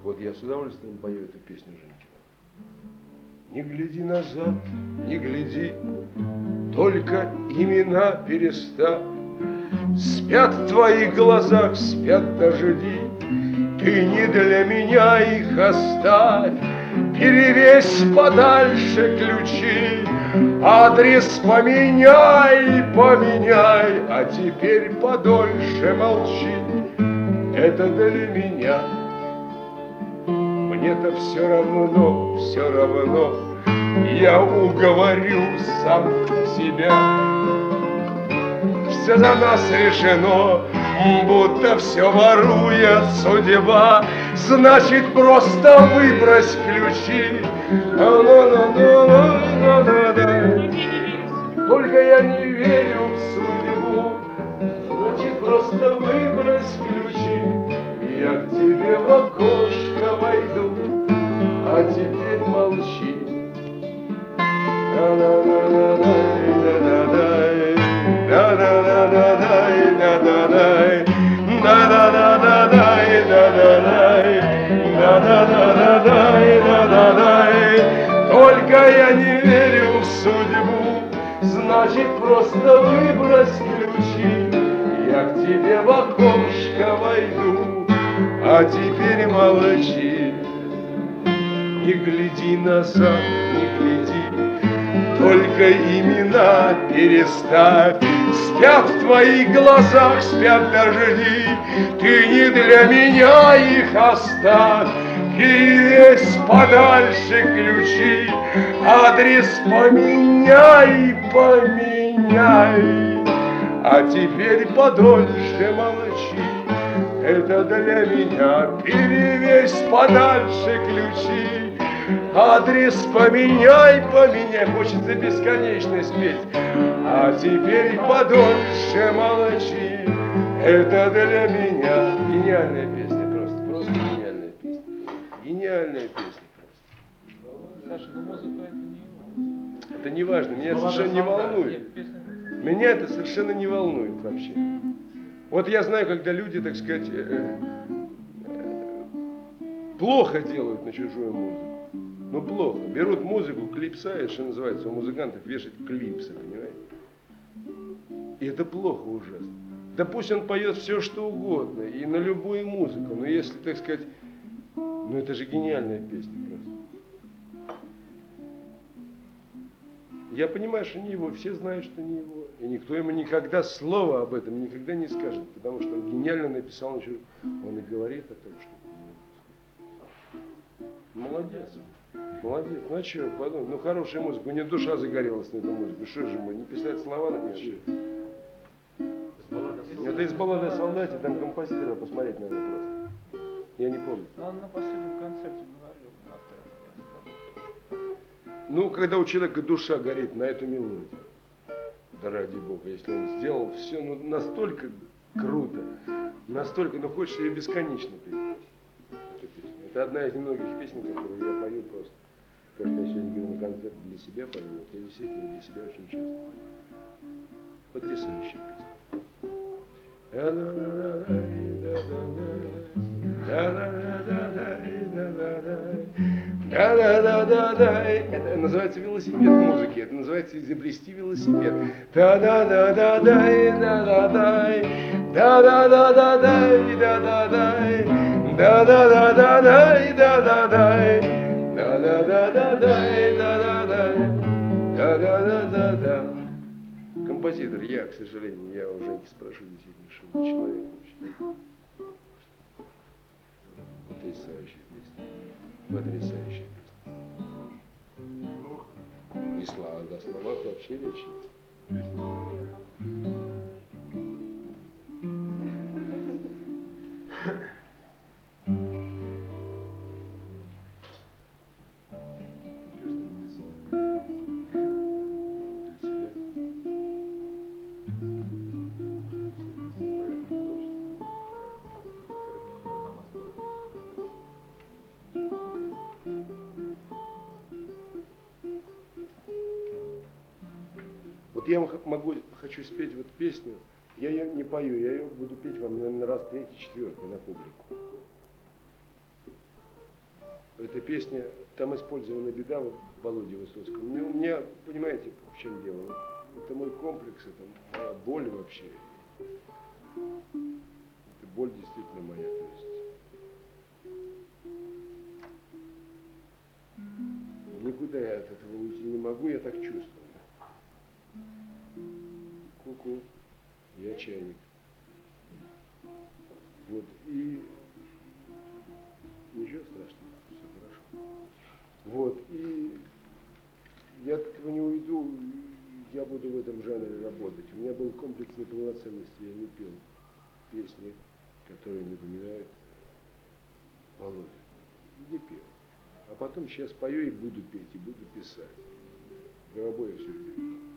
Вот я с удовольствием пою эту песню Женькина. Не гляди назад, не гляди, только имена переставь. Спят в твоих глазах, спят дожди, ты не для меня их оставь. Перевесь подальше ключи, адрес поменяй, поменяй, а теперь подольше молчи. Это для меня. Мне-то все равно, я уговорю сам себя. Все за нас решено, будто все ворует судьба. Значит, просто выбрось ключи. Только я не верю в судьбу. Значит, просто выбрось ключи. Я к тебе в окошко войду, а теперь молчи. Только я не верю в судьбу, значит, просто выбрось ключи. Я к тебе в окошко войду, а теперь молчи. Не гляди назад, не гляди, только имена переставь. Спят в твоих глазах, спят дожди, ты не для меня их оставь. Перевесь подальше ключи, адрес поменяй, поменяй, а теперь подольше молчи. Это для меня. Перевесь подальше ключи, адрес поменяй, поменяй. Хочется бесконечно спеть. А теперь подольше молчи. Это для меня. Гениальная песня просто. Просто гениальная песня. Гениальная песня просто. Саша, ну музыка это не... Это не важно. Меня это совершенно не волнует. Меня это совершенно не волнует вообще. Вот я знаю, когда люди, так сказать, плохо делают на чужую музыку. Ну плохо. Берут музыку, клипсают, что называется, у музыкантов вешать клипсы, понимаете? И это плохо ужасно. Да пусть он поет все, что угодно, и на любую музыку, но если, так сказать, ну это же гениальная песня просто. Я понимаю, что не его, все знают, что не его. И никто ему никогда слова об этом никогда не скажет, потому что он гениально написал, он и говорит о том, что... Молодец. Молодец. Ну а что, подумай, ну хорошая музыка, у него душа загорелась на эту музыку. Что же ему, не писать слова на нее? Это из баллады о солдате, там композитора посмотреть надо просто. Я не помню. Он на последнем концерте говорил. Ну, когда у человека душа горит на эту мелодию, да ради Бога, если он сделал все ну, настолько круто, настолько, ну хочется ее бесконечно петь. Это одна из немногих песен, которую я пою просто. Как я сегодня говорю на концерт для себя пою, я действительно для себя очень часто пою. Потрясающая песня. Это называется велосипед музыки, это называется изобрести велосипед. Композитор, я, к сожалению, я уже не спрошу действительно, человек. Потрясающая песня. Потрясающая песня. И слова, да, слова вообще речь. Вот я хочу спеть вот песню, я ее не пою, я ее буду петь вам, наверное, раз третий, четвертый на публику. Эта песня, там использована беда Володи Высоцкого. У меня, понимаете, в чем дело? Это мой комплекс, это моя боль вообще. Это боль действительно моя. То есть никуда я от этого уйти не могу, я так чувствую. Ку-ку, я чайник. Вот, и ничего страшного, все хорошо. Вот, и я от этого не уйду, я буду в этом жанре работать. У меня был комплекс неполноценности, я не пел песни, которые напоминают Володю. Не пел. А потом сейчас пою и буду петь, и буду писать. Головой я все это.